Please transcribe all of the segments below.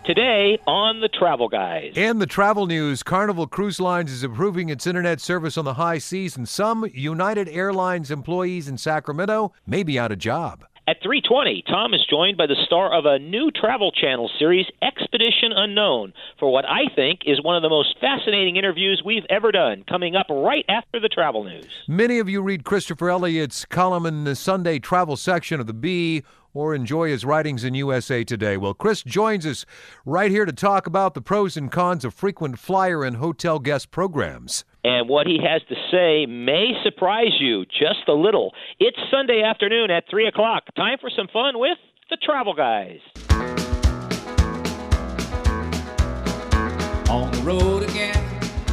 Today on the Travel Guys. In the travel news, Carnival Cruise Lines is improving its internet service on the high seas, and some United Airlines employees in Sacramento may be out of job. At 3:20, Tom is joined by the star of a new Travel Channel series, Expedition Unknown, for what I think is one of the most fascinating interviews we've ever done, coming up right after the travel news. Many of you read Christopher Elliott's column in the Sunday travel section of the Bee or enjoy his writings in USA Today. Well, Chris joins us right here to talk about the pros and cons of frequent flyer and hotel guest programs. And what he has to say may surprise you just a little. It's Sunday afternoon at 3 o'clock. Time for some fun with the Travel Guys. On the road again.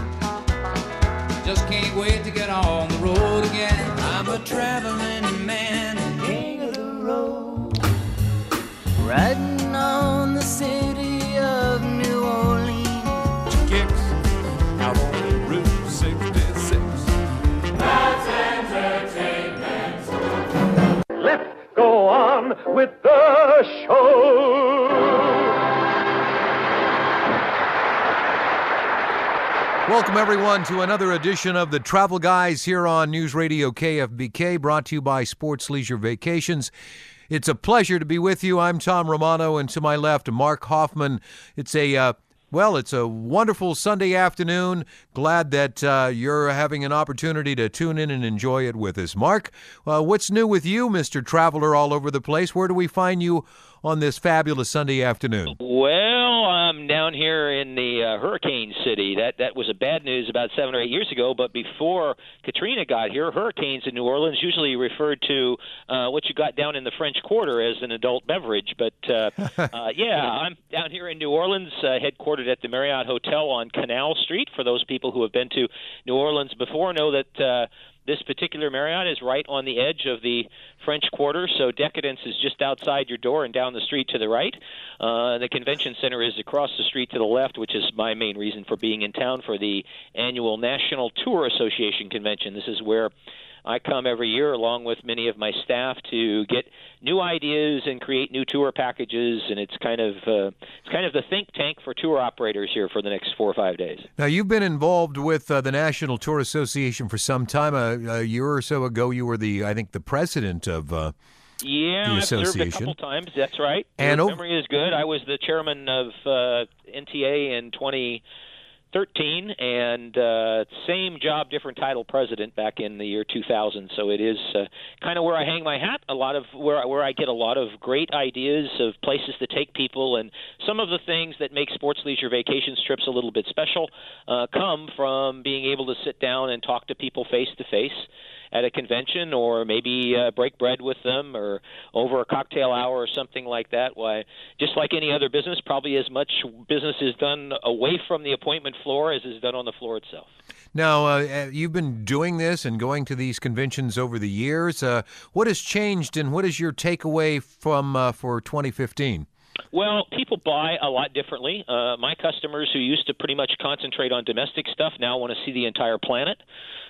Just can't wait to get on the road again. I'm a traveling man, king of the road. Riding on the city of New Orleans. Kicks out on Route 66. That's entertainment. Let's go on with the show. Welcome, everyone, to another edition of the Travel Guys here on News Radio KFBK, brought to you by Sports Leisure Vacations. It's a pleasure to be with you. I'm Tom Romano, and to my left, Mark Hoffman. It's a wonderful Sunday afternoon. Glad that you're having an opportunity to tune in and enjoy it with us. Mark, what's new with you, Mr. Traveler all over the place? Where do we find you on this fabulous Sunday afternoon? Well, I'm down here in the Hurricane City. That was a bad news about 7 or 8 years ago, but before Katrina got here, hurricanes in New Orleans usually referred to what you got down in the French Quarter as an adult beverage. But, I'm down here in New Orleans, headquartered at the Marriott Hotel on Canal Street. For those people who have been to New Orleans before, know that this particular Marriott is right on the edge of the French Quarter, so Decadence is just outside your door and down the street to the right. The convention center is across the street to the left, which is my main reason for being in town for the annual National Tour Association convention. This is where I come every year along with many of my staff to get new ideas and create new tour packages, and it's kind of the think tank for tour operators here for the next 4 or 5 days. Now, you've been involved with the National Tour Association for some time. A year or so ago, you were the president of the I've served a couple times. That's right. And your memory is good. I was the chairman of NTA in 2013, and same job, different title, president back in the year 2000. So it is kind of where I hang my hat. A lot of where I get a lot of great ideas of places to take people, and some of the things that make sports leisure vacations trips a little bit special come from being able to sit down and talk to people face to face at a convention, or maybe break bread with them, or over a cocktail hour or something like that. Why, just like any other business, probably as much business is done away from the appointment floor as is done on the floor itself. Now, you've been doing this and going to these conventions over the years. What has changed, and what is your takeaway from for 2015? Well, people buy a lot differently. My customers who used to pretty much concentrate on domestic stuff now want to see the entire planet.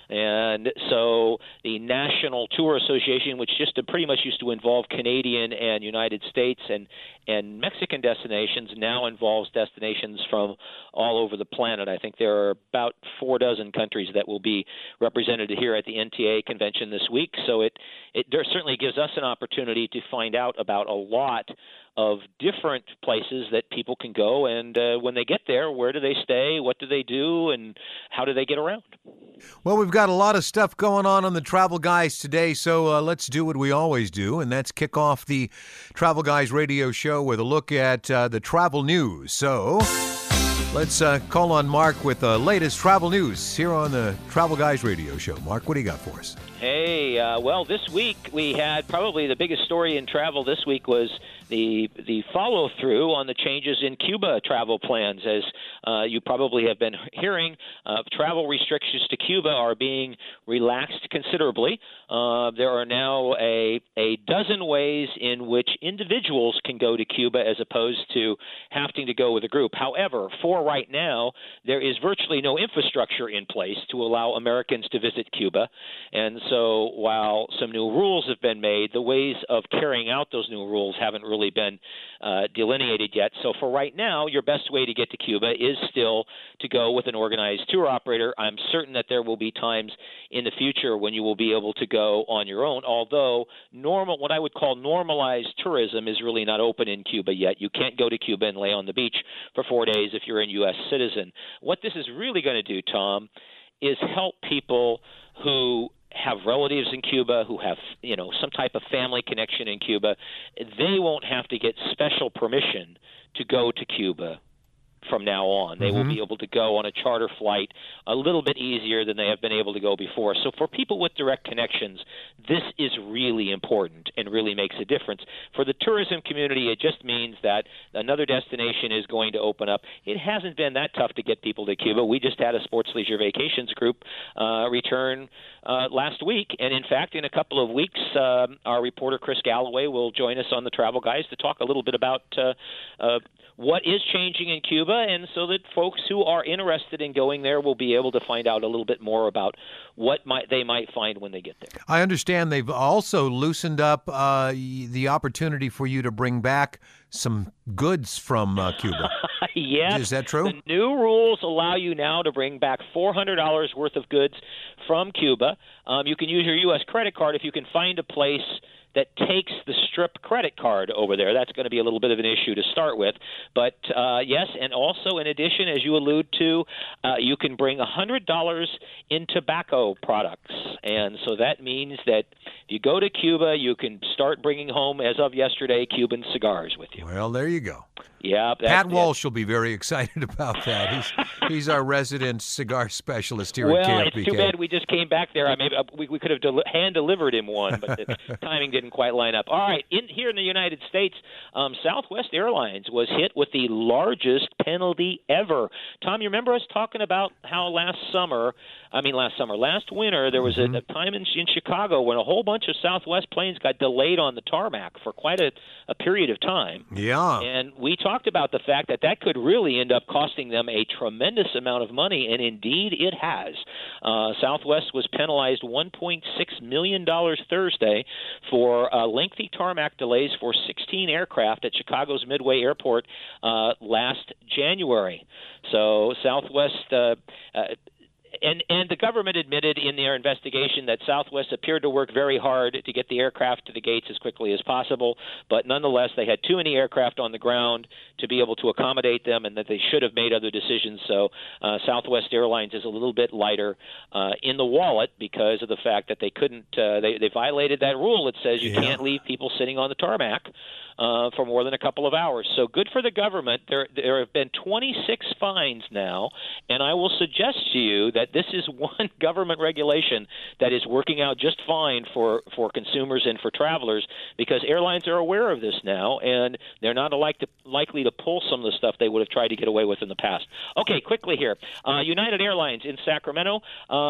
And so the National Tour Association, which pretty much used to involve Canadian and United States and Mexican destinations, now involves destinations from all over the planet. I think there are about 4 dozen countries that will be represented here at the NTA convention this week. So it certainly gives us an opportunity to find out about a lot of different places that people can go, and when they get there, where do they stay, what do they do, and how do they get around? Well, we've got a lot of stuff going on the Travel Guys today, so let's do what we always do, and that's kick off the Travel Guys radio show with a look at the travel news. So let's call on Mark with the latest travel news here on the Travel Guys radio show. Mark, what do you got for us? Hey, well, this week we had probably the biggest story in travel this week was the follow-through on the changes in Cuba travel plans. As you probably have been hearing, travel restrictions to Cuba are being relaxed considerably. There are now a dozen ways in which individuals can go to Cuba as opposed to having to go with a group. However, for right now, there is virtually no infrastructure in place to allow Americans to visit Cuba. And so while some new rules have been made, the ways of carrying out those new rules haven't really really been delineated yet. So for right now, your best way to get to Cuba is still to go with an organized tour operator. I'm certain that there will be times in the future when you will be able to go on your own, although what I would call normalized tourism is really not open in Cuba yet. You can't go to Cuba and lay on the beach for 4 days if you're a U.S. citizen. What this is really going to do, Tom, is help people who have relatives in Cuba, who have, some type of family connection in Cuba. They won't have to get special permission to go to Cuba from now on. They will be able to go on a charter flight a little bit easier than they have been able to go before. So for people with direct connections, this is really important and really makes a difference. For the tourism community, it just means that another destination is going to open up. It hasn't been that tough to get people to Cuba. We just had a Sports Leisure Vacations group return last week, and in fact, in a couple of weeks, our reporter Chris Galloway will join us on the Travel Guys to talk a little bit about what is changing in Cuba, and so that folks who are interested in going there will be able to find out a little bit more about what they might find when they get there. I understand they've also loosened up the opportunity for you to bring back some goods from Cuba. Yes. Is that true? The new rules allow you now to bring back $400 worth of goods from Cuba. You can use your U.S. credit card if you can find a place that takes the Strip credit card over there. That's going to be a little bit of an issue to start with. But, yes, and also in addition, as you allude to, you can bring $100 in tobacco products. And so that means that if you go to Cuba, you can start bringing home, as of yesterday, Cuban cigars with you. Well, there you go. Yeah, Pat Walsh will be very excited about that. He's our resident cigar specialist here at KFBK. Well, it's too bad we just came back there. I mean, we could have hand-delivered him one, but the timing didn't quite line up. All right, here in the United States, Southwest Airlines was hit with the largest penalty ever. Tom, you remember us talking about how last winter, there was a time in Chicago when a whole bunch of Southwest planes got delayed on the tarmac for quite a period of time. Yeah. And we talked about the fact that could really end up costing them a tremendous amount of money, and indeed it has. Southwest was penalized $1.6 million Thursday for lengthy tarmac delays for 16 aircraft at Chicago's Midway Airport last January. So Southwest And the government admitted in their investigation that Southwest appeared to work very hard to get the aircraft to the gates as quickly as possible, but nonetheless they had too many aircraft on the ground to be able to accommodate them, and that they should have made other decisions. So Southwest Airlines is a little bit lighter in the wallet because of the fact that they couldn't they violated that rule that says you can't leave people sitting on the tarmac for more than a couple of hours. So good for the government. There have been 26 fines now, and I will suggest to you that this is one government regulation that is working out just fine for consumers and for travelers, because airlines are aware of this now, and they're not likely to pull some of the stuff they would have tried to get away with in the past. Okay, quickly here. United Airlines in Sacramento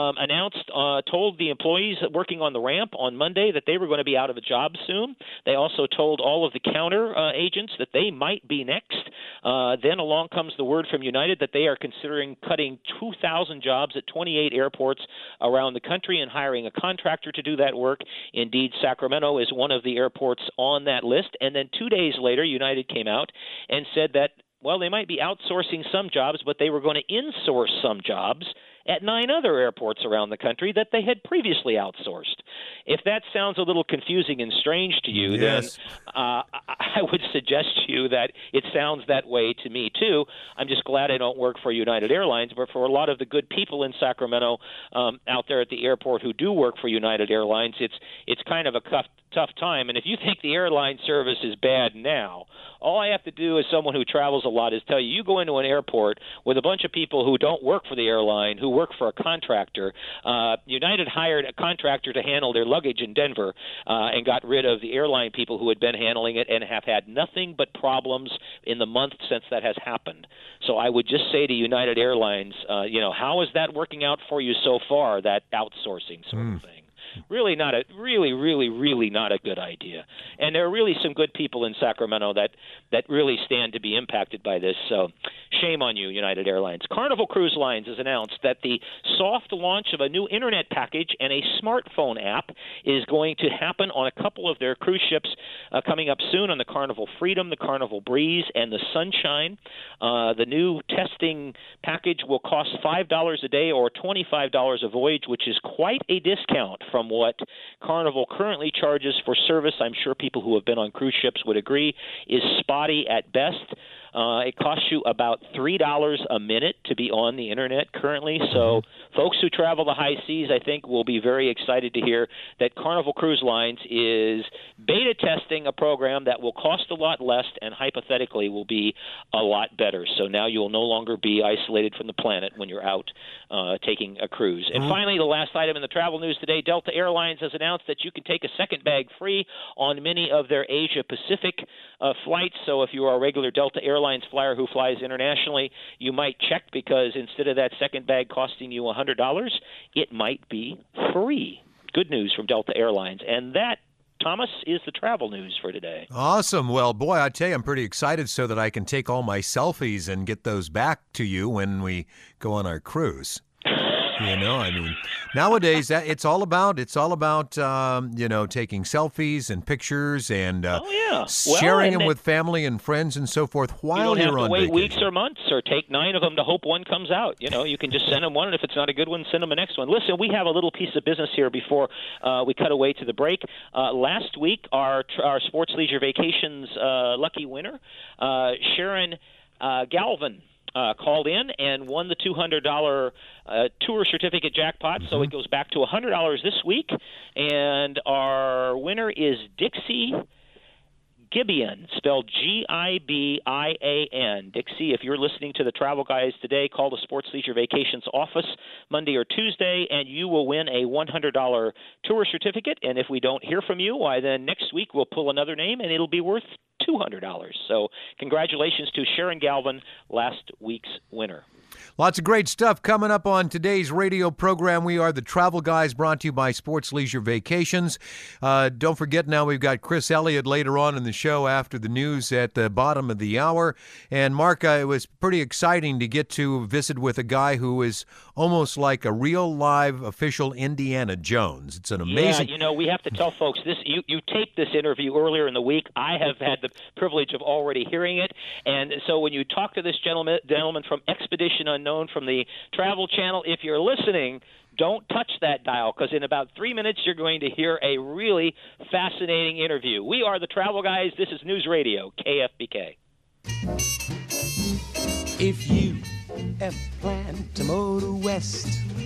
told the employees working on the ramp on Monday that they were going to be out of a job soon. They also told all of the counter agents that they might be next. Then along comes the word from United that they are considering cutting 2,000 jobs at 28 airports around the country and hiring a contractor to do that work. Indeed, Sacramento is one of the airports on that list. And then 2 days later, United came out and said that, well, they might be outsourcing some jobs, but they were going to insource some jobs at 9 other airports around the country that they had previously outsourced. If that sounds a little confusing and strange to you, then I would suggest to you that it sounds that way to me too. I'm just glad I don't work for United Airlines, but for a lot of the good people in Sacramento out there at the airport who do work for United Airlines, it's kind of a tough time. And if you think the airline service is bad now, all I have to do as someone who travels a lot is tell you go into an airport with a bunch of people who don't work for the airline, who work for a contractor. United hired a contractor to handle their luggage in Denver and got rid of the airline people who had been handling it and have had nothing but problems in the month since that has happened. So I would just say to United Airlines, how is that working out for you so far, that outsourcing sort of thing? Really not a good idea. And there are really some good people in Sacramento that really stand to be impacted by this. So Shame on you, United Airlines. Carnival Cruise Lines has announced that the soft launch of a new internet package and a smartphone app is going to happen on a couple of their cruise ships coming up soon on the Carnival Freedom, the Carnival Breeze, and the Sunshine. The new testing package will cost $5 a day or $25 a voyage, which is quite a discount from what Carnival currently charges for service. I'm sure people who have been on cruise ships would agree is spotty at best. It costs you about $3 a minute to be on the internet currently. So folks who travel the high seas, I think, will be very excited to hear that Carnival Cruise Lines is beta testing a program that will cost a lot less and hypothetically will be a lot better. So now you will no longer be isolated from the planet when you're out taking a cruise. And finally, the last item in the travel news today, Delta Airlines has announced that you can take a second bag free on many of their Asia Pacific flights. So if you are a regular Delta Airlines flyer who flies internationally, you might check because instead of that second bag costing you $100, it might be free. Good news from Delta Airlines. And that, Thomas, is the travel news for today. Awesome. Well, boy, I tell you, I'm pretty excited so that I can take all my selfies and get those back to you when we go on our cruise. You know, I mean, nowadays it's all about taking selfies and pictures and sharing them with family and friends and so forth while you're on vacation. You don't have to wait weeks or months or take 9 of them to hope one comes out. You know, you can just send them one, and if it's not a good one, send them the next one. Listen, we have a little piece of business here before we cut away to the break. Last week, our Sports Leisure Vacations lucky winner, Sharon Galvin, called in and won the $200 tour certificate jackpot. So it goes back to $100 this week. And our winner is Dixie Gibian, spelled Gibian. Dixie, if you're listening to the Travel Guys today, call the Sports Leisure Vacations office Monday or Tuesday, and you will win a $100 tour certificate. And if we don't hear from you, why then next week we'll pull another name, and it'll be worth $200. So congratulations to Sharon Galvin, last week's winner. Lots of great stuff coming up on today's radio program. We are the Travel Guys, brought to you by Sports Leisure Vacations. Don't forget now we've got Chris Elliott later on in the show after the news at the bottom of the hour. And Mark, it was pretty exciting to get to visit with a guy who is almost like a real live official Indiana Jones. It's an amazing... Yeah, you know, we have to tell folks, this. You taped this interview earlier in the week. I have had the privilege of already hearing it. And so when you talk to this gentleman from Expedition Unknown from the Travel Channel, if you're listening, don't touch that dial, because in about 3 minutes you're going to hear a really fascinating interview. We are the Travel Guys. This is News Radio, KFBK. If you ever plan to motor west,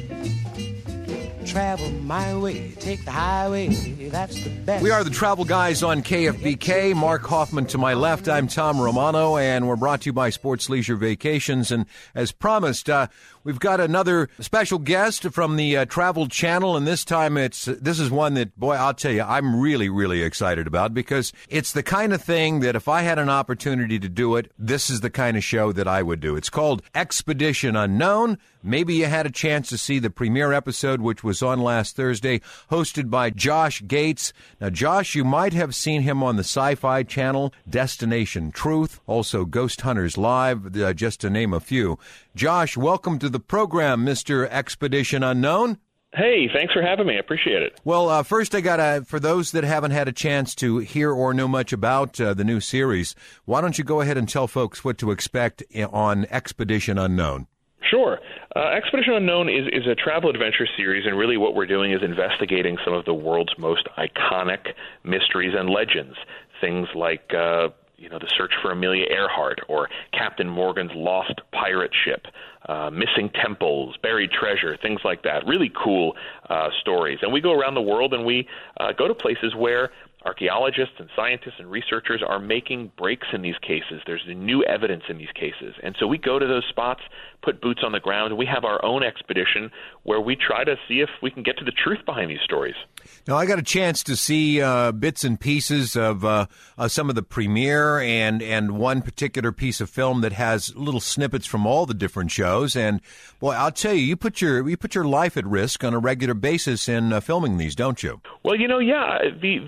travel my way, take the highway, that's the best. We are the Travel Guys on KFBK. Mark Hoffman to my left. I'm Tom Romano, and we're brought to you by Sports Leisure Vacations. And as promised, we've got another special guest from the Travel Channel, and this time this is one that, boy, I'll tell you, I'm really, really excited about, because it's the kind of thing that if I had an opportunity to do it, this is the kind of show that I would do. It's called Expedition Unknown. Maybe you had a chance to see the premiere episode, which was on last Thursday, hosted by Josh Gates. Now, Josh, you might have seen him on the Sci-Fi Channel, Destination Truth, also Ghost Hunters Live, just to name a few. Josh, welcome to the program, Mr. Expedition Unknown. Hey, thanks for having me. I appreciate it. Well, first I got for those that haven't had a chance to hear or know much about the new series, why don't you go ahead and tell folks what to expect on Expedition Unknown? Sure. Expedition Unknown is a travel adventure series, and really what we're doing is investigating some of the world's most iconic mysteries and legends. Things like, the search for Amelia Earhart, or Captain Morgan's lost pirate ship, missing temples, buried treasure, things like that. Really cool stories. And we go around the world, and we go to places where archaeologists and scientists and researchers are making breaks in these cases. There's new evidence in these cases. And so we go to those spots, put boots on the ground, and we have our own expedition where we try to see if we can get to the truth behind these stories. Now, I got a chance to see bits and pieces of some of the premiere and one particular piece of film that has little snippets from all the different shows. And, boy, I'll tell you, you put your life at risk on a regular basis in filming these, don't you? Well, yeah. The story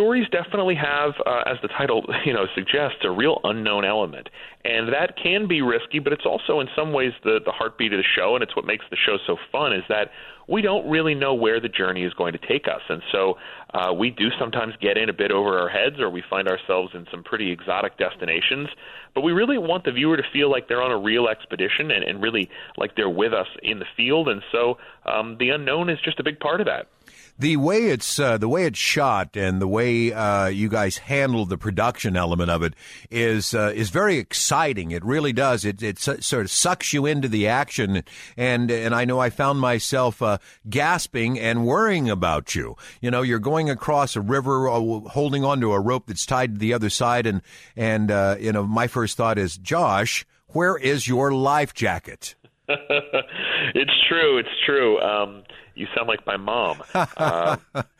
stories definitely have, as the title suggests, a real unknown element, and that can be risky. But it's also in some ways the heartbeat of the show, and it's what makes the show so fun. Is that we don't really know where the journey is going to take us, and so we do sometimes get in a bit over our heads, or we find ourselves in some pretty exotic destinations. But we really want the viewer to feel like they're on a real expedition and really like they're with us in the field, and so the unknown is just a big part of that. The way it's shot and the way you guys handle the production element of it is very exciting. It really does. It sort of sucks you into the action, and I know I found myself gasping and worrying about you. You know, you're going across a river, holding onto a rope that's tied to the other side, and my first thought is, Josh, where is your life jacket? It's true. You sound like my mom, and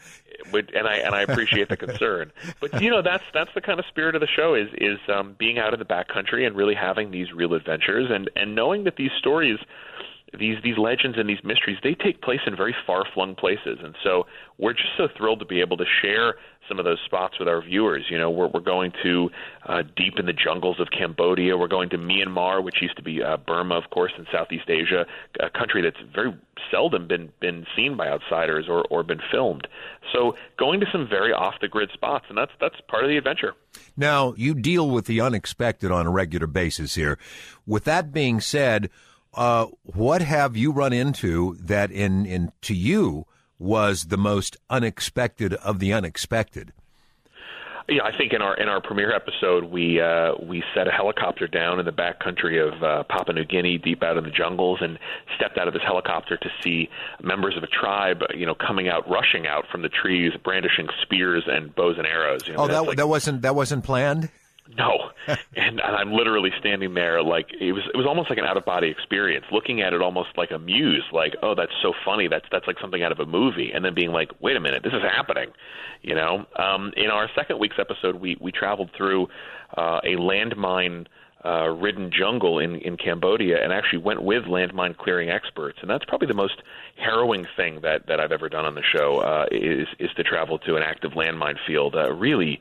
I appreciate the concern. But that's the kind of spirit of the show is being out in the backcountry and really having these real adventures and knowing that these stories, these legends and these mysteries, they take place in very far-flung places, and so we're just so thrilled to be able to share some of those spots with our viewers. We're going to deep in the jungles of Cambodia. We're going to Myanmar, which used to be Burma, of course, in Southeast Asia, a country that's very seldom been seen by outsiders or been filmed. So going to some very off-the-grid spots, and that's part of the adventure. Now, you deal with the unexpected on a regular basis here. With that being said, what have you run into that to you was the most unexpected of the unexpected? Yeah, I think in our premiere episode, we set a helicopter down in the backcountry of Papua New Guinea, deep out in the jungles, and stepped out of this helicopter to see members of a tribe, rushing out from the trees, brandishing spears and bows and arrows. That wasn't planned? No, and I'm literally standing there like it was almost like an out-of-body experience, looking at it almost like a muse, like, oh, that's so funny, that's like something out of a movie, and then being like, wait a minute, this is happening, In our second week's episode, we traveled through a landmine ridden jungle in Cambodia and actually went with landmine clearing experts, and that's probably the most harrowing thing that I've ever done on the show is to travel to an active landmine field. Really.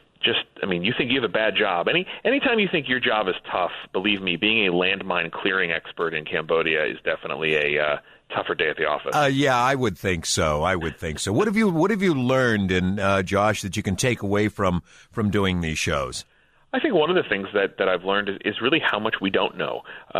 You think you have a bad job. Anytime you think your job is tough, believe me, being a landmine clearing expert in Cambodia is definitely a tougher day at the office. Yeah, I would think so. What have you learned, Josh, that you can take away from doing these shows? I think one of the things that I've learned is really how much we don't know.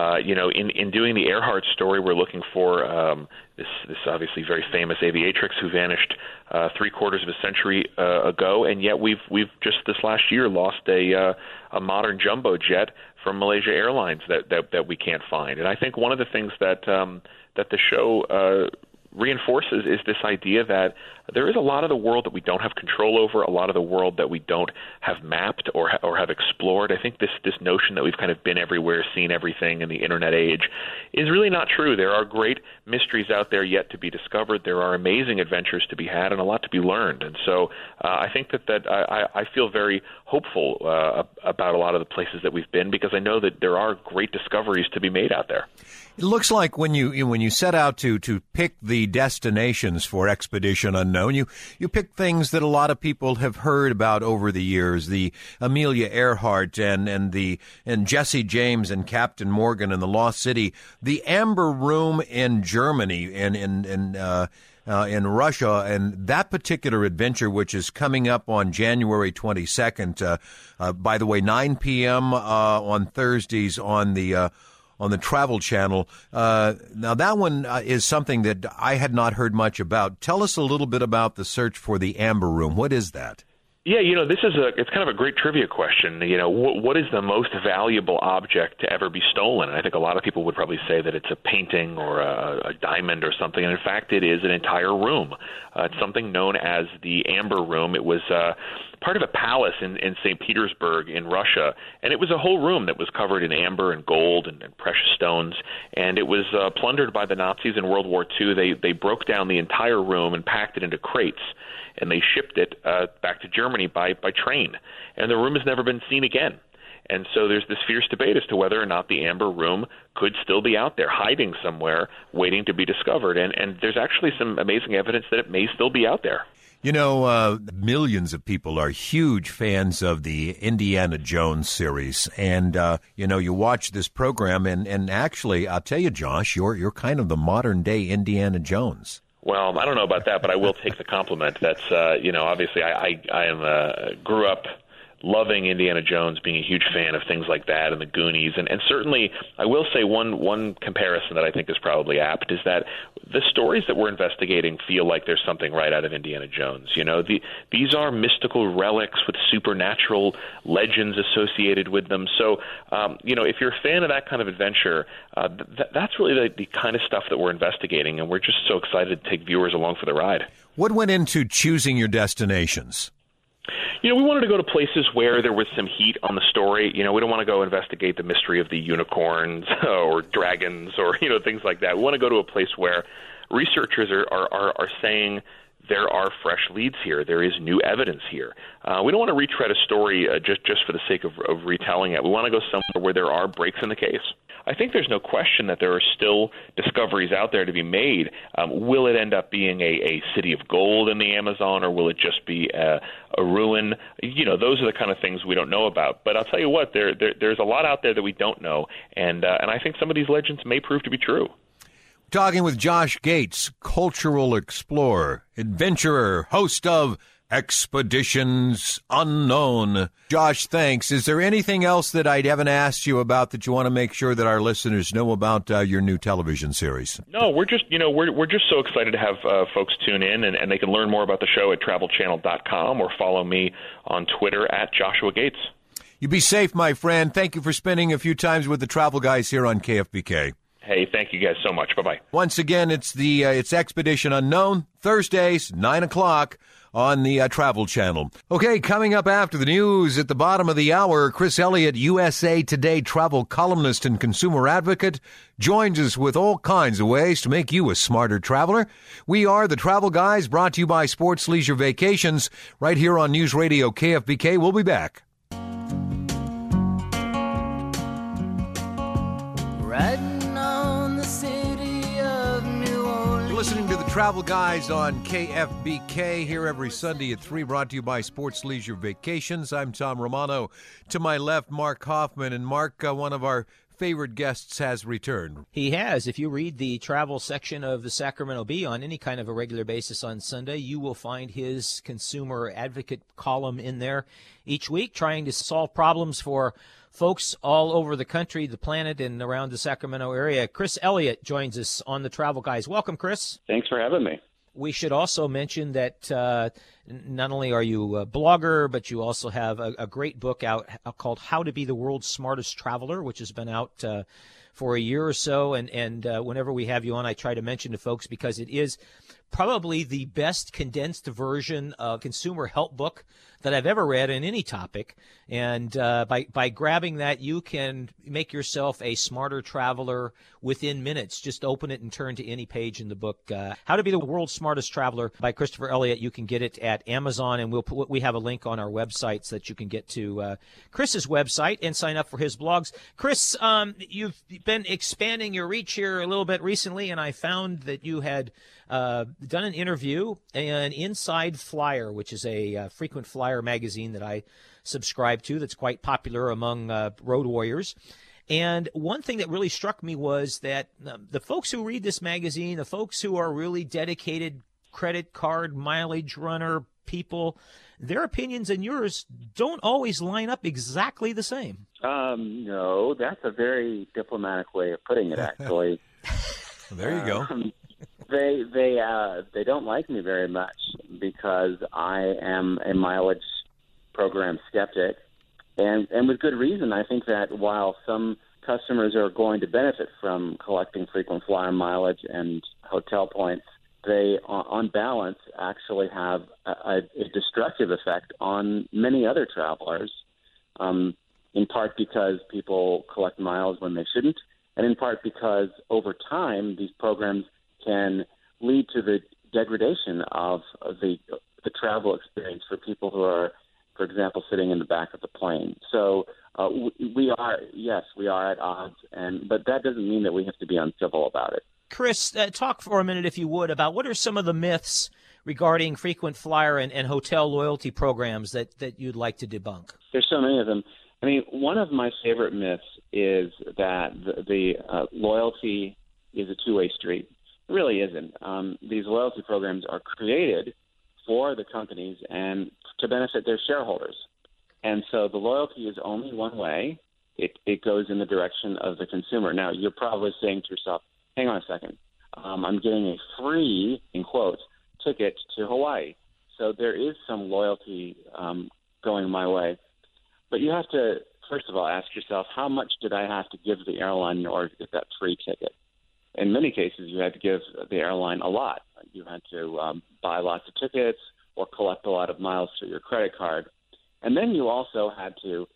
In doing the Earhart story, we're looking for this obviously very famous aviatrix who vanished 3/4 of a century ago, and yet we've just this last year lost a modern jumbo jet from Malaysia Airlines that we can't find. And I think one of the things that the show reinforces is this idea that there is a lot of the world that we don't have control over, a lot of the world that we don't have mapped or have explored. I think this notion that we've kind of been everywhere, seen everything in the internet age is really not true. There are great mysteries out there yet to be discovered. There are amazing adventures to be had and a lot to be learned. And so I think that I feel very hopeful about a lot of the places that we've been because I know that there are great discoveries to be made out there. It looks like when you set out to pick the destinations for Expedition Unknown, you pick things that a lot of people have heard about over the years, the Amelia Earhart and Jesse James and Captain Morgan and the Lost City, the Amber Room in Germany and in Russia, and that particular adventure, which is coming up on January 22nd. By the way, 9 p.m. On Thursdays on the Travel Channel. Now, that one is something that I had not heard much about. Tell us a little bit about the search for the Amber Room. What is that? Yeah, it's kind of a great trivia question. What is the most valuable object to ever be stolen? And I think a lot of people would probably say that it's a painting or a diamond or something. And in fact, it is an entire room. It's something known as the Amber Room. It was part of a palace in St. Petersburg in Russia, and it was a whole room that was covered in amber and gold and precious stones, and it was plundered by the Nazis in World War II. They broke down the entire room and packed it into crates, and they shipped it back to Germany by train, and the room has never been seen again. And so there's this fierce debate as to whether or not the Amber Room could still be out there, hiding somewhere, waiting to be discovered. And there's actually some amazing evidence that it may still be out there. You know, millions of people are huge fans of the Indiana Jones series. And, you watch this program, and actually, I'll tell you, Josh, you're kind of the modern-day Indiana Jones. Well, I don't know about that, but I will take the compliment. That's, obviously I grew up loving Indiana Jones, being a huge fan of things like that and the Goonies. And certainly, I will say one comparison that I think is probably apt is that the stories that we're investigating feel like there's something right out of Indiana Jones. These are mystical relics with supernatural legends associated with them. So, if you're a fan of that kind of adventure, that's really the kind of stuff that we're investigating, and we're just so excited to take viewers along for the ride. What went into choosing your destinations? We wanted to go to places where there was some heat on the story. We don't want to go investigate the mystery of the unicorns or dragons or, things like that. We want to go to a place where researchers are saying there are fresh leads here. There is new evidence here. We don't want to retread a story just for the sake of retelling it. We want to go somewhere where there are breaks in the case. I think there's no question that there are still discoveries out there to be made. Will it end up being a city of gold in the Amazon, or will it just be a ruin? Those are the kind of things we don't know about. But I'll tell you what, there's a lot out there that we don't know, and I think some of these legends may prove to be true. Talking with Josh Gates, cultural explorer, adventurer, host of Expeditions Unknown. Josh, thanks. Is there anything else that I haven't asked you about that you want to make sure that our listeners know about your new television series? No, we're just so excited to have folks tune in, and they can learn more about the show at travelchannel.com or follow me on Twitter at Joshua Gates. You be safe, my friend. Thank you for spending a few times with the Travel Guys here on KFBK. Hey, thank you guys so much. Bye-bye. Once again, it's Expedition Unknown, Thursdays, 9 o'clock on the Travel Channel. Okay, coming up after the news at the bottom of the hour, Chris Elliott, USA Today travel columnist and consumer advocate, joins us with all kinds of ways to make you a smarter traveler. We are the Travel Guys, brought to you by Sports Leisure Vacations, right here on News Radio KFBK. We'll be back. Listening to the Travel Guys on KFBK here every Sunday at 3, brought to you by Sports Leisure Vacations. I'm Tom Romano. To my left, Mark Hoffman. And Mark, one of our favorite guests, has returned. He has. If you read the travel section of the Sacramento Bee on any kind of a regular basis on Sunday, you will find his consumer advocate column in there each week, trying to solve problems for folks all over the country, the planet, and around the Sacramento area. Chris Elliott joins us on the Travel Guys. Welcome, Chris. Thanks for having me. We should also mention that not only are you a blogger, but you also have a great book out called How to Be the World's Smartest Traveler, which has been out for a year or so. And whenever we have you on, I try to mention to folks because it is probably the best condensed version of consumer help book that I've ever read in any topic. And by grabbing that, you can make yourself a smarter traveler within minutes. Just open it and turn to any page in the book. How to Be the World's Smartest Traveler by Christopher Elliott. You can get it at Amazon, and we have a link on our website so that you can get to Chris's website and sign up for his blogs. Chris, you've been expanding your reach here a little bit recently, and I found that you had done an interview in Inside Flyer, which is a frequent flyer magazine that I subscribe to that's quite popular among road warriors. And one thing that really struck me was that the folks who read this magazine, the folks who are really dedicated credit card mileage runner people, their opinions and yours don't always line up exactly the same. No, that's a very diplomatic way of putting it, actually. There you go. They don't like me very much because I am a mileage program skeptic, and with good reason. I think that while some customers are going to benefit from collecting frequent flyer mileage and hotel points, they, on balance, actually have a destructive effect on many other travelers, in part because people collect miles when they shouldn't, and in part because over time these programs can lead to the degradation of the travel experience for people who are, for example, sitting in the back of the plane. So we are at odds, but that doesn't mean that we have to be uncivil about it. Chris, talk for a minute, if you would, about what are some of the myths regarding frequent flyer and hotel loyalty programs that you'd like to debunk? There's so many of them. I mean, one of my favorite myths is that the loyalty is a two-way street. It really isn't. These loyalty programs are created for the companies and to benefit their shareholders. And so the loyalty is only one way. It goes in the direction of the consumer. Now, you're probably saying to yourself, hang on a second, I'm getting a free, in quotes, ticket to Hawaii. So there is some loyalty going my way. But you have to, first of all, ask yourself, how much did I have to give the airline in order to get that free ticket? In many cases, you had to give the airline a lot. You had to buy lots of tickets or collect a lot of miles through your credit card. And then you also had to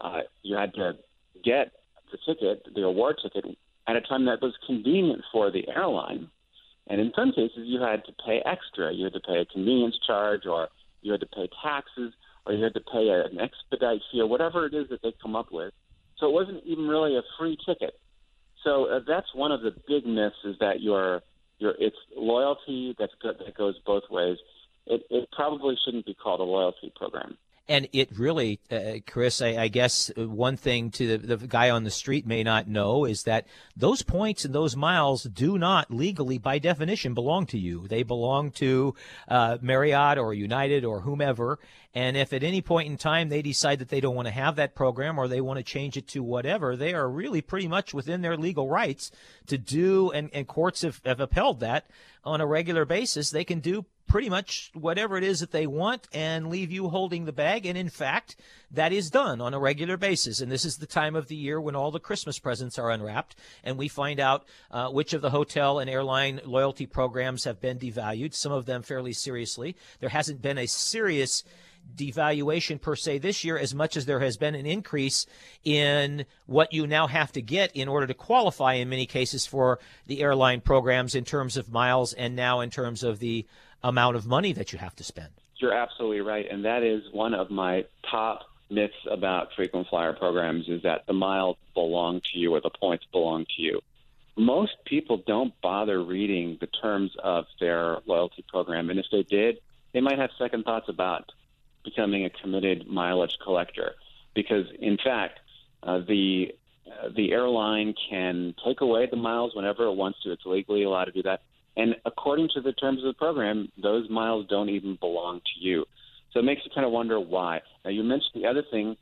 get the ticket, the award ticket, at a time that was convenient for the airline. And in some cases, you had to pay extra. You had to pay a convenience charge, or you had to pay taxes, or you had to pay an expedite fee, or whatever it is that they come up with. So it wasn't even really a free ticket. So that's one of the big myths, is that it's loyalty that goes both ways. It probably shouldn't be called a loyalty program. And it really, Chris, I guess one thing to the guy on the street may not know is that those points and those miles do not legally, by definition, belong to you. They belong to Marriott or United or whomever. And if at any point in time they decide that they don't want to have that program, or they want to change it to whatever, they are really pretty much within their legal rights to do, and courts have upheld that on a regular basis. They can do pretty much whatever it is that they want and leave you holding the bag. And in fact, that is done on a regular basis. And this is the time of the year when all the Christmas presents are unwrapped, and we find out which of the hotel and airline loyalty programs have been devalued, some of them fairly seriously. There hasn't been a serious devaluation per se this year, as much as there has been an increase in what you now have to get in order to qualify in many cases for the airline programs, in terms of miles and now in terms of the amount of money that you have to spend. You're absolutely right. And that is one of my top myths about frequent flyer programs, is that the miles belong to you or the points belong to you. Most people don't bother reading the terms of their loyalty program. And if they did, they might have second thoughts about becoming a committed mileage collector, because in fact, the airline can take away the miles whenever it wants to. It's legally allowed to do that. And according to the terms of the program, those miles don't even belong to you. So it makes you kind of wonder why. Now, you mentioned the other thing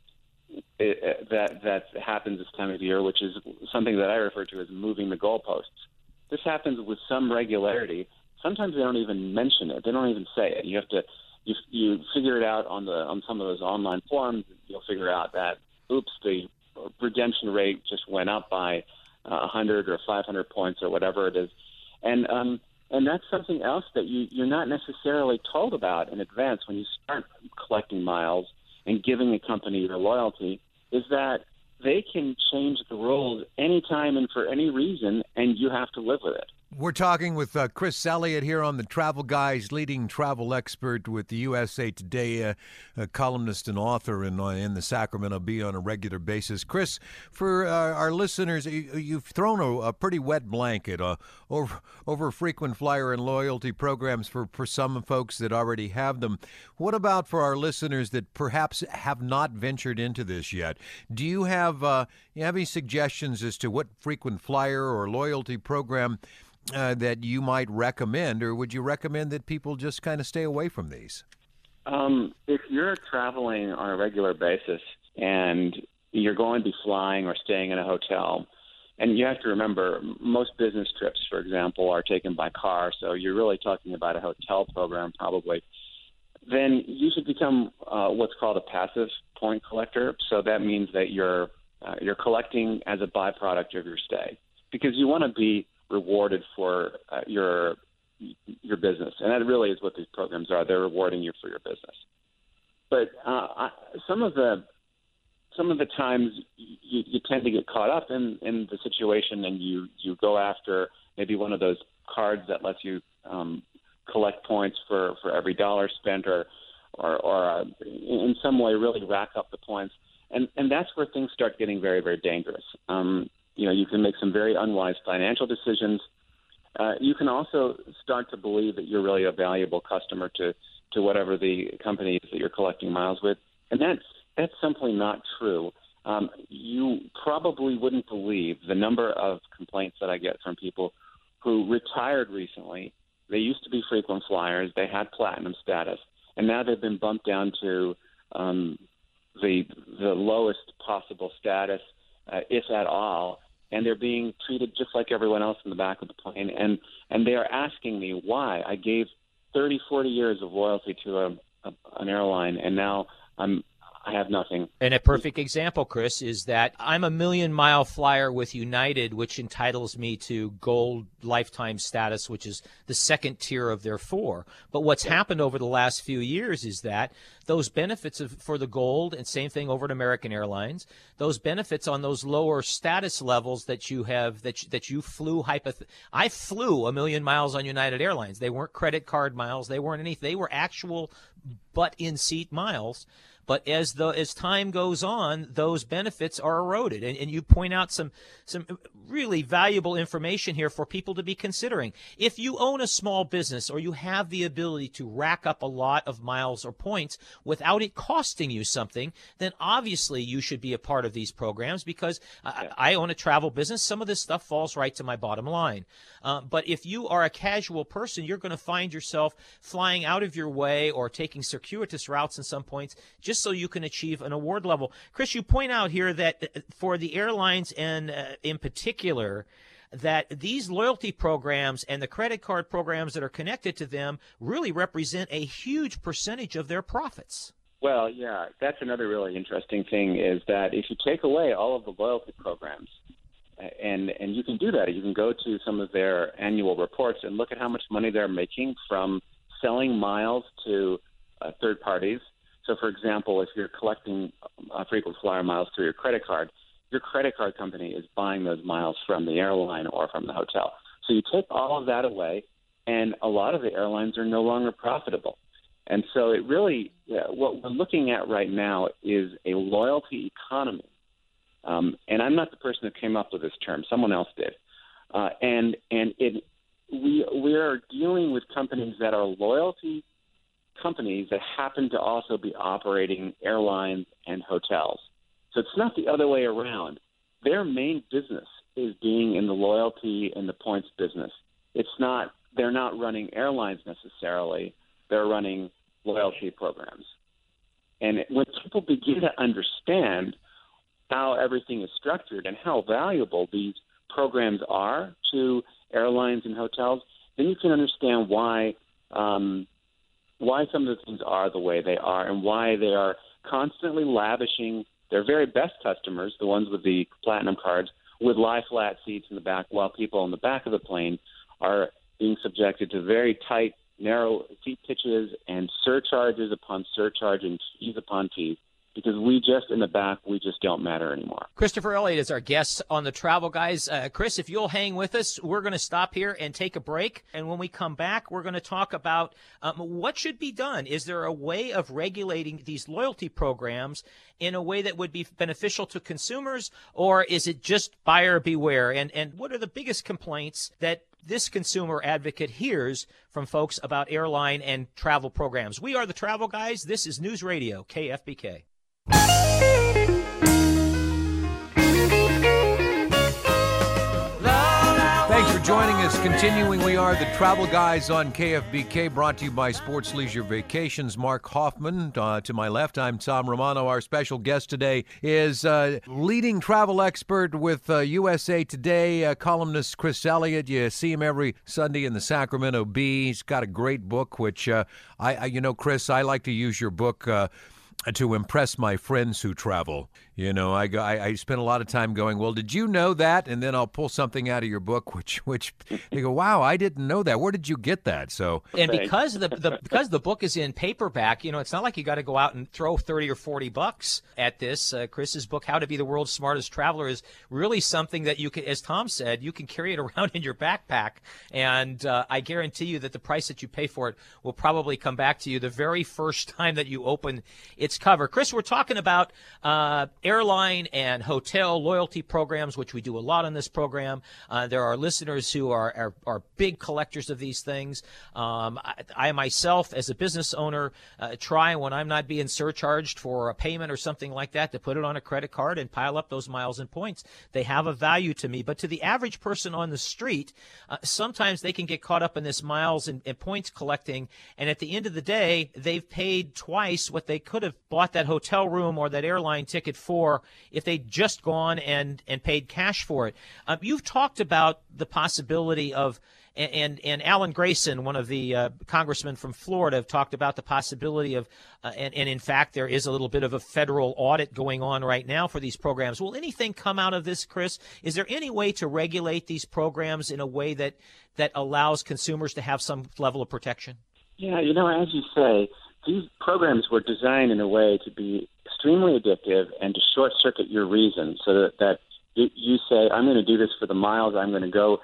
that happens this time of year, which is something that I refer to as moving the goalposts. This happens with some regularity. Sometimes they don't even mention it. They don't even say it. You have to you figure it out on some of those online forums. You'll figure out that, oops, the redemption rate just went up by 100 or 500 points or whatever it is. And that's something else that you're not necessarily told about in advance when you start collecting miles and giving a company your loyalty, is that they can change the rules anytime and for any reason, and you have to live with it. We're talking with Chris Elliott here on the Travel Guys, leading travel expert with the USA Today, a columnist and author in the Sacramento Bee on a regular basis. Chris, for our listeners, you've thrown a pretty wet blanket over frequent flyer and loyalty programs for some folks that already have them. What about for our listeners that perhaps have not ventured into this yet? Do you have any suggestions as to what frequent flyer or loyalty program that you might recommend, or would you recommend that people just kind of stay away from these? If you're traveling on a regular basis and you're going to be flying or staying in a hotel, and you have to remember, most business trips, for example, are taken by car, so you're really talking about a hotel program probably, then you should become what's called a passive point collector. So that means that you're collecting as a byproduct of your stay, because you want to be rewarded for your business, and that really is what these programs are. They're rewarding you for your business. But some of the times you tend to get caught up in the situation, and you go after maybe one of those cards that lets you collect points for every dollar spent, or in some way really rack up the points, and that's where things start getting very, very dangerous. You can make some very unwise financial decisions, you can also start to believe that you're really a valuable customer to whatever the company is that you're collecting miles with. And that's simply not true. You probably wouldn't believe the number of complaints that I get from people who retired recently. They used to be frequent flyers. They had platinum status, and now they've been bumped down to the lowest possible status, if at all, and they're being treated just like everyone else in the back of the plane. And they are asking me why I gave 30, 40 years of loyalty to an airline, and now I have nothing. And a perfect example, Chris, is that I'm a million-mile flyer with United, which entitles me to gold lifetime status, which is the second tier of their 4. But what's happened over the last few years is that those benefits for the gold, and same thing over at American Airlines, those benefits on those lower status levels that you have, that you flew, I flew 1 million miles on United Airlines. They weren't credit card miles. They weren't anything. They were actual butt-in-seat miles. But as time goes on, those benefits are eroded. And you point out some really valuable information here for people to be considering. If you own a small business or you have the ability to rack up a lot of miles or points without it costing you something, then obviously you should be a part of these programs, because I own a travel business. Some of this stuff falls right to my bottom line. But if you are a casual person, you're going to find yourself flying out of your way or taking circuitous routes in some points just so you can achieve an award level. Chris, you point out here that for the airlines and in particular, that these loyalty programs and the credit card programs that are connected to them really represent a huge percentage of their profits. Well, yeah, that's another really interesting thing, is that if you take away all of the loyalty programs, and you can do that, you can go to some of their annual reports and look at how much money they're making from selling miles to third parties. So, for example, if you're collecting frequent flyer miles through your credit card company is buying those miles from the airline or from the hotel. So you take all of that away, and a lot of the airlines are no longer profitable. And so it really, what we're looking at right now is a loyalty economy. And I'm not the person who came up with this term. Someone else did. We are dealing with companies that are loyalty companies that happen to also be operating airlines and hotels. So it's not the other way around. Their main business is being in the loyalty and the points business. They're not running airlines necessarily. They're running loyalty programs. And when people begin to understand how everything is structured and how valuable these programs are to airlines and hotels, then you can understand why some of the things are the way they are, and why they are constantly lavishing their very best customers, the ones with the platinum cards, with lie-flat seats in the back, while people in the back of the plane are being subjected to very tight, narrow seat pitches and surcharges upon surcharge and fees upon fees. Because we just don't matter anymore. Christopher Elliott is our guest on the Travel Guys. Chris, if you'll hang with us, we're going to stop here and take a break. And when we come back, we're going to talk about what should be done. Is there a way of regulating these loyalty programs in a way that would be beneficial to consumers, or is it just buyer beware? And what are the biggest complaints that this consumer advocate hears from folks about airline and travel programs? We are the Travel Guys. This is News Radio KFBK. Thanks for joining us. Continuing, we are the Travel Guys on KFBK, brought to you by Sports Leisure Vacations. Mark Hoffman to my left. I'm Tom Romano. Our special guest today is leading travel expert with USA Today, columnist Chris Elliott. You see him every Sunday in the Sacramento Bee. He's got a great book, which Chris, I like to use your book to impress my friends who travel. I spend a lot of time going, well, did you know that? And then I'll pull something out of your book, which they go, wow, I didn't know that. Where did you get that? So, and because the book is in paperback, it's not like you got to go out and throw $30 or $40 at this. Chris's book, How to Be the World's Smartest Traveler, is really something that you can, as Tom said, you can carry it around in your backpack. And I guarantee you that the price that you pay for it will probably come back to you the very first time that you open it's covered. Chris, we're talking about airline and hotel loyalty programs, which we do a lot on this program. There are listeners who are big collectors of these things. I myself, as a business owner, try when I'm not being surcharged for a payment or something like that to put it on a credit card and pile up those miles and points. They have a value to me. But to the average person on the street, sometimes they can get caught up in this miles and points collecting, and at the end of the day, they've paid twice what they could have bought that hotel room or that airline ticket for if they'd just gone and paid cash for it. You've talked about the possibility of, and Alan Grayson, one of the congressmen from Florida, have talked about the possibility of, and in fact, there is a little bit of a federal audit going on right now for these programs. Will anything come out of this, Chris? Is there any way to regulate these programs in a way that allows consumers to have some level of protection? Yeah, as you say, these programs were designed in a way to be extremely addictive and to short-circuit your reason, so that you say, I'm going to do this for the miles, I'm going to go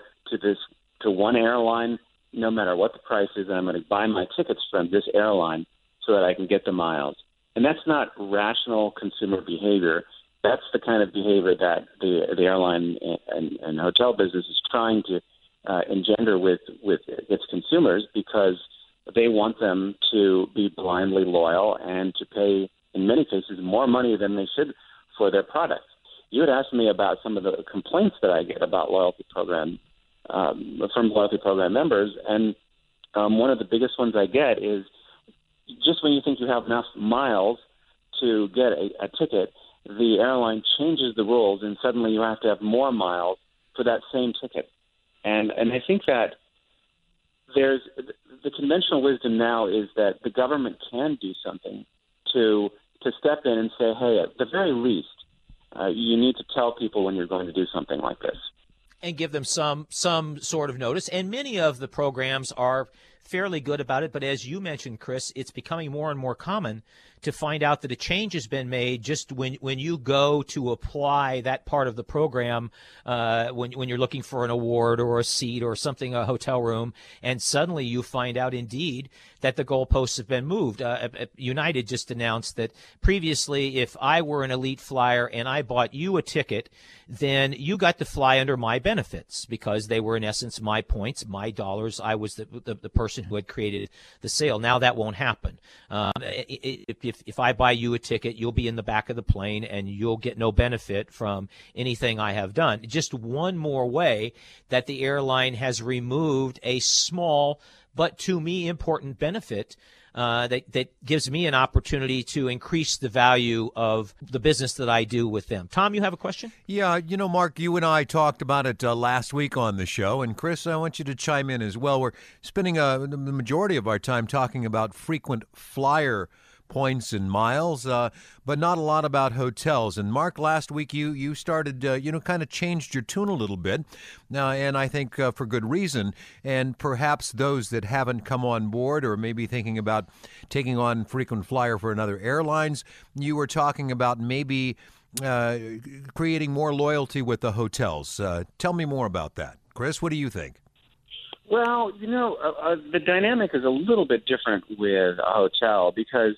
to one airline, no matter what the price is, and I'm going to buy my tickets from this airline so that I can get the miles. And that's not rational consumer behavior. That's the kind of behavior that the airline and hotel business is trying to engender with its consumers, because they want them to be blindly loyal and to pay, in many cases, more money than they should for their products. You had asked me about some of the complaints that I get about loyalty program from loyalty program members, and one of the biggest ones I get is just when you think you have enough miles to get a ticket, the airline changes the rules, and suddenly you have to have more miles for that same ticket. And I think that there's the conventional wisdom now is that the government can do something to step in and say, hey, at the very least, you need to tell people when you're going to do something like this. And give them some sort of notice. And many of the programs are fairly good about it. But as you mentioned, Chris, it's becoming more and more common to find out that a change has been made just when you go to apply that part of the program, when you're looking for an award or a seat or something, a hotel room, and suddenly you find out indeed that the goalposts have been moved. United just announced that previously, if I were an elite flyer and I bought you a ticket, then you got to fly under my benefits because they were in essence my points, my dollars. I was the person who had created the sale. Now that won't happen. If I buy you a ticket, you'll be in the back of the plane and you'll get no benefit from anything I have done. Just one more way that the airline has removed a small but to me important benefit that gives me an opportunity to increase the value of the business that I do with them. Tom, you have a question? Yeah, Mark, you and I talked about it last week on the show, and Chris, I want you to chime in as well. We're spending the majority of our time talking about frequent flyer points and miles, but not a lot about hotels. And Mark, last week you started, kind of changed your tune a little bit, and I think for good reason. And perhaps those that haven't come on board or maybe thinking about taking on frequent flyer for another airlines, you were talking about maybe creating more loyalty with the hotels. Tell me more about that. Chris, what do you think? Well, the dynamic is a little bit different with a hotel because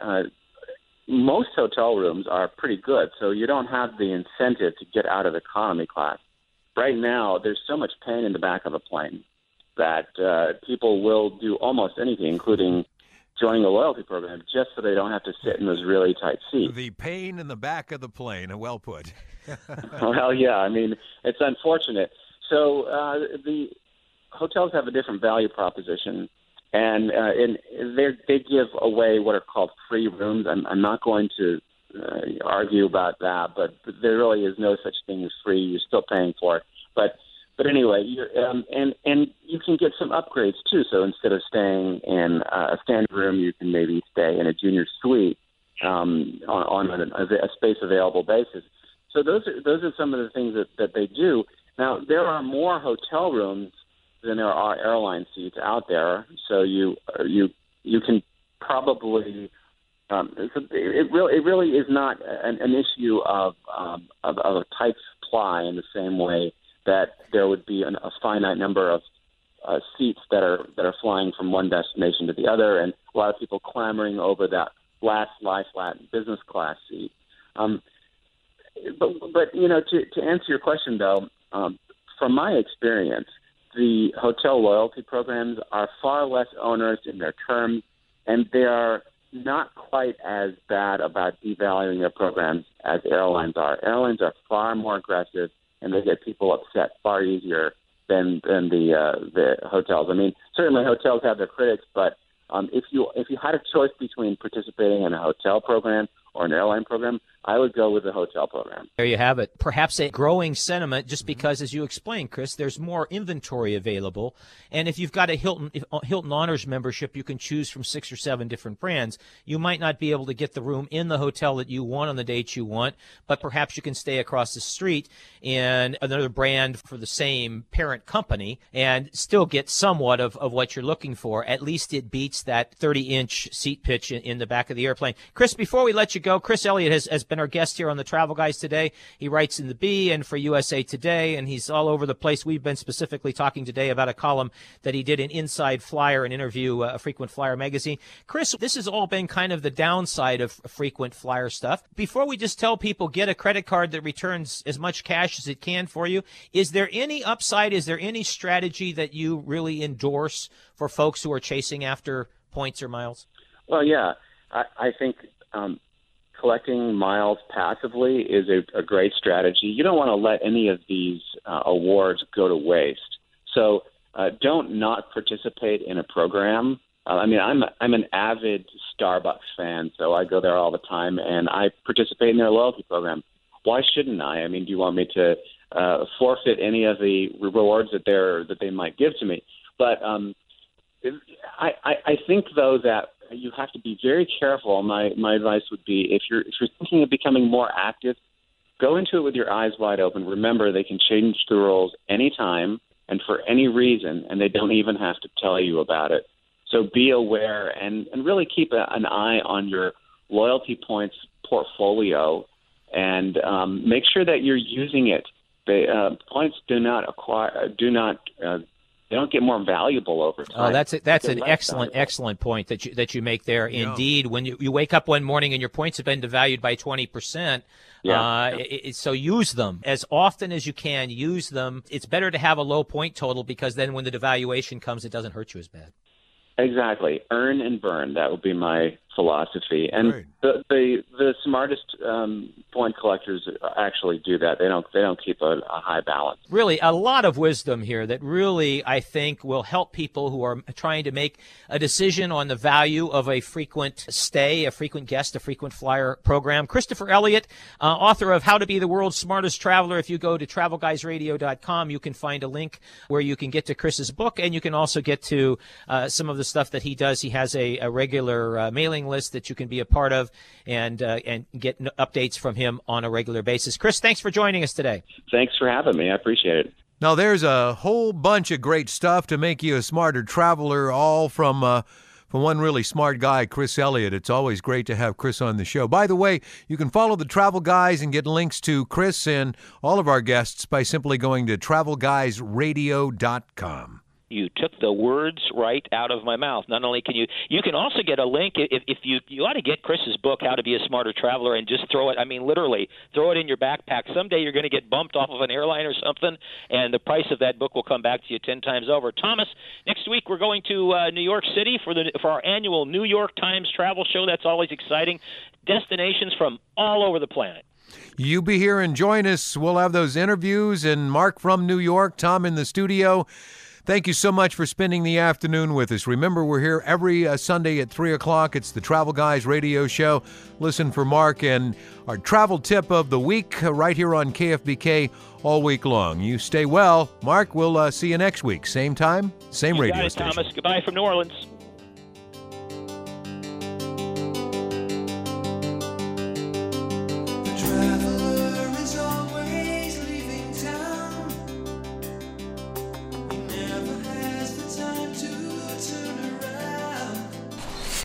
most hotel rooms are pretty good, so you don't have the incentive to get out of economy class. Right now, there's so much pain in the back of a plane that people will do almost anything, including joining a loyalty program, just so they don't have to sit in those really tight seats. The pain in the back of the plane, well put. Well, yeah, I mean, it's unfortunate. So the hotels have a different value proposition, and they give away what are called free rooms. I'm not going to argue about that, but there really is no such thing as free. You're still paying for it. But anyway, and you can get some upgrades too. So instead of staying in a standard room, you can maybe stay in a junior suite on a space available basis. So those are some of the things that they do. Now there are more hotel rooms than there are airline seats out there, so you can probably. It really is not an issue of a tight supply in the same way that there would be a finite number of seats that are flying from one destination to the other, and a lot of people clamoring over that last lie flat business class seat. But to answer your question though, from my experience, the hotel loyalty programs are far less onerous in their terms, and they are not quite as bad about devaluing their programs as airlines are. Airlines are far more aggressive, and they get people upset far easier than the hotels. I mean, certainly hotels have their critics, but if you had a choice between participating in a hotel program or an airline program, I would go with the hotel program. There you have it. Perhaps a growing sentiment just because, as you explained, Chris, there's more inventory available. And if you've got a Hilton Honors membership, you can choose from 6 or 7 different brands. You might not be able to get the room in the hotel that you want on the dates you want, but perhaps you can stay across the street in another brand for the same parent company and still get somewhat of what you're looking for. At least it beats that 30-inch seat pitch in the back of the airplane. Chris, before we let you go, Chris Elliott has been our guest here on the Travel Guys today. He writes in the Bee and for USA Today, and he's all over the place. We've been specifically talking today about a column that he did in Inside Flyer, an interview, a Frequent Flyer magazine. Chris, this has all been kind of the downside of Frequent Flyer stuff. Before we just tell people, get a credit card that returns as much cash as it can for you, is there any upside? Is there any strategy that you really endorse for folks who are chasing after points or miles? Well, yeah. I think collecting miles passively is a great strategy. You don't want to let any of these awards go to waste. So don't not participate in a program. I'm an avid Starbucks fan, so I go there all the time, and I participate in their loyalty program. Why shouldn't I? I mean, do you want me to forfeit any of the rewards that they might give to me? But I think, though, that you have to be very careful. My advice would be, if you're thinking of becoming more active, go into it with your eyes wide open. Remember, they can change the rules anytime and for any reason, and they don't even have to tell you about it. So be aware and really keep an eye on your loyalty points portfolio and make sure that you're using it. Points they don't get more valuable over time. Oh, that's an excellent point that you make there. Yeah. Indeed, when you wake up one morning and your points have been devalued by 20%, so use them as often as you can. Use them. It's better to have a low point total because then when the devaluation comes, it doesn't hurt you as bad. Exactly. Earn and burn. That would be my philosophy. And right. the smartest point collectors actually do that. They don't keep a high balance. Really, a lot of wisdom here that really, I think, will help people who are trying to make a decision on the value of a frequent stay, a frequent guest, a frequent flyer program. Christopher Elliott, author of How to Be the World's Smartest Traveler. If you go to TravelGuysRadio.com, you can find a link where you can get to Chris's book, and you can also get to some of the stuff that he does. He has a regular mailing list that you can be a part of and get updates from him on a regular basis. Chris, thanks for joining us today. Thanks for having me. I appreciate it. Now, there's a whole bunch of great stuff to make you a smarter traveler, all from one really smart guy, Chris Elliott. It's always great to have Chris on the show. By the way, you can follow the Travel Guys and get links to Chris and all of our guests by simply going to TravelGuysRadio.com. You took the words right out of my mouth. Not only can you can also get a link if you ought to get Chris's book, How to Be a Smarter Traveler, and just throw it. I mean, literally throw it in your backpack. Someday you're going to get bumped off of an airline or something, and the price of that book will come back to you 10 times over. Thomas, next week we're going to New York City for our annual New York Times travel show. That's always exciting. Destinations from all over the planet. You be here and join us. We'll have those interviews, and Mark from New York, Tom in the studio. Thank you so much for spending the afternoon with us. Remember, we're here every Sunday at 3 o'clock. It's the Travel Guys radio show. Listen for Mark and our travel tip of the week right here on KFBK all week long. You stay well. Mark, we'll see you next week. Same time, same radio station. Thomas. Goodbye from New Orleans. Traveler is always leaving town. Never